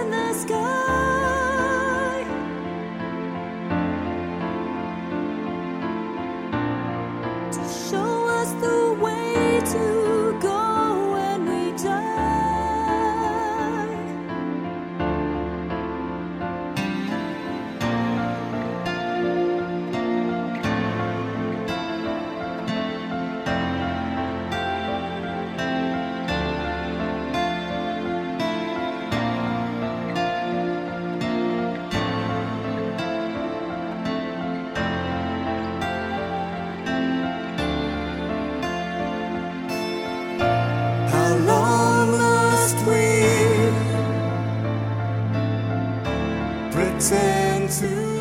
in the sky. To show us the way to go when we die. How long must we pretend to